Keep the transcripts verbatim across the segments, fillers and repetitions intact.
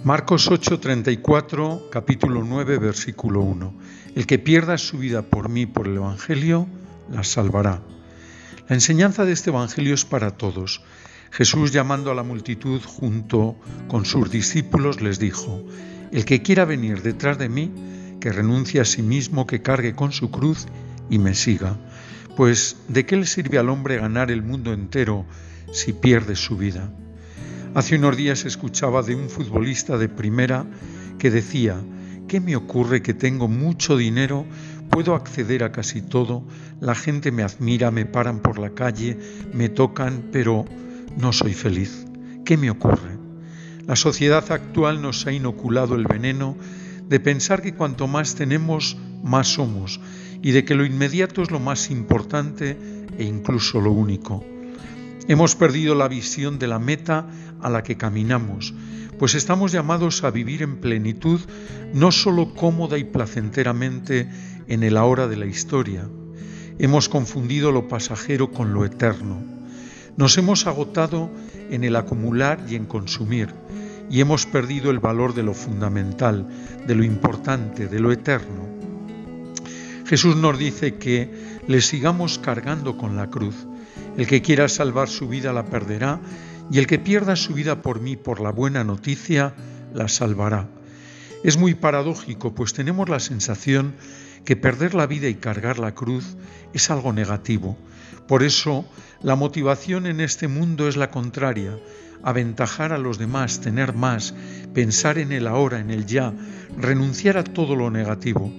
Marcos ocho, treinta y cuatro, capítulo nueve, versículo uno. El que pierda su vida por mí, por el Evangelio, la salvará. La enseñanza de este Evangelio es para todos. Jesús, llamando a la multitud junto con sus discípulos, les dijo: el que quiera venir detrás de mí, que renuncie a sí mismo, que cargue con su cruz y me siga. Pues, ¿de qué le sirve al hombre ganar el mundo entero si pierde su vida? Hace unos días escuchaba de un futbolista de primera que decía: ¿qué me ocurre que tengo mucho dinero, puedo acceder a casi todo, la gente me admira, me paran por la calle, me tocan, pero no soy feliz? ¿Qué me ocurre? La sociedad actual nos ha inoculado el veneno de pensar que cuanto más tenemos, más somos, y de que lo inmediato es lo más importante e incluso lo único. Hemos perdido la visión de la meta a la que caminamos, pues estamos llamados a vivir en plenitud, no solo cómoda y placenteramente en el ahora de la historia. Hemos confundido lo pasajero con lo eterno. Nos hemos agotado en el acumular y en consumir, y hemos perdido el valor de lo fundamental, de lo importante, de lo eterno. Jesús nos dice que le sigamos cargando con la cruz. El que quiera salvar su vida la perderá, y el que pierda su vida por mí, por la buena noticia, la salvará. Es muy paradójico, pues tenemos la sensación que perder la vida y cargar la cruz es algo negativo. Por eso, la motivación en este mundo es la contraria: aventajar a los demás, tener más, pensar en el ahora, en el ya, renunciar a todo lo negativo.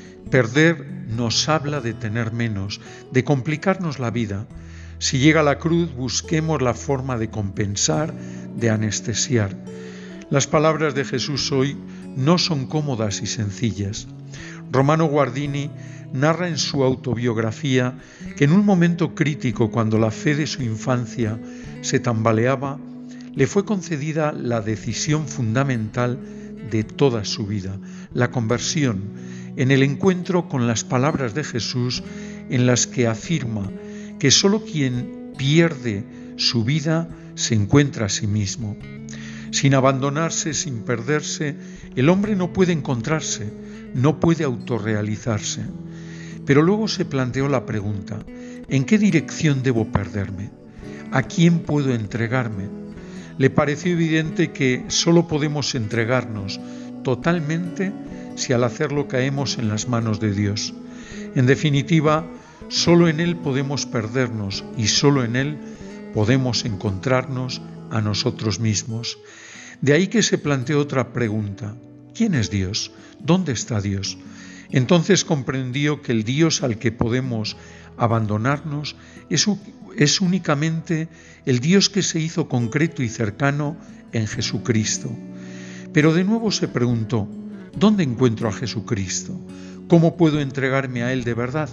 Perder nos habla de tener menos, de complicarnos la vida. Si llega la cruz, busquemos la forma de compensar, de anestesiar. Las palabras de Jesús hoy no son cómodas y sencillas. Romano Guardini narra en su autobiografía que en un momento crítico, cuando la fe de su infancia se tambaleaba, le fue concedida la decisión fundamental de toda su vida, la conversión, en el encuentro con las palabras de Jesús, en las que afirma que solo quien pierde su vida se encuentra a sí mismo. Sin abandonarse, sin perderse, el hombre no puede encontrarse, no puede autorrealizarse. Pero luego se planteó la pregunta: ¿en qué dirección debo perderme? ¿A quién puedo entregarme? Le pareció evidente que solo podemos entregarnos totalmente si al hacerlo caemos en las manos de Dios. En definitiva, solo en Él podemos perdernos y solo en Él podemos encontrarnos a nosotros mismos. De ahí que se planteó otra pregunta: ¿quién es Dios? ¿Dónde está Dios? Entonces comprendió que el Dios al que podemos abandonarnos es, es únicamente el Dios que se hizo concreto y cercano en Jesucristo. Pero de nuevo se preguntó: ¿dónde encuentro a Jesucristo? ¿Cómo puedo entregarme a Él de verdad?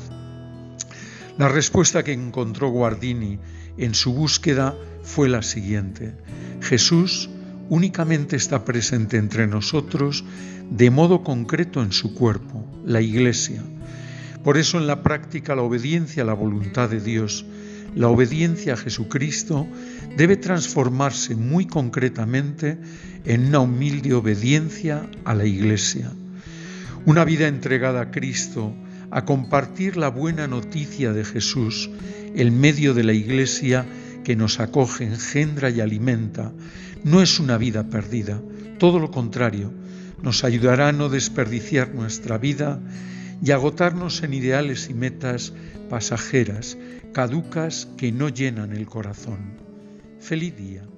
La respuesta que encontró Guardini en su búsqueda fue la siguiente: Jesús únicamente está presente entre nosotros de modo concreto en su cuerpo, la Iglesia. Por eso en la práctica la obediencia a la voluntad de Dios, la obediencia a Jesucristo, debe transformarse muy concretamente en una humilde obediencia a la Iglesia. Una vida entregada a Cristo, a compartir la buena noticia de Jesús, en medio de la Iglesia que nos acoge, engendra y alimenta, no es una vida perdida. Todo lo contrario, nos ayudará a no desperdiciar nuestra vida y agotarnos en ideales y metas pasajeras, caducas, que no llenan el corazón. Feliz día.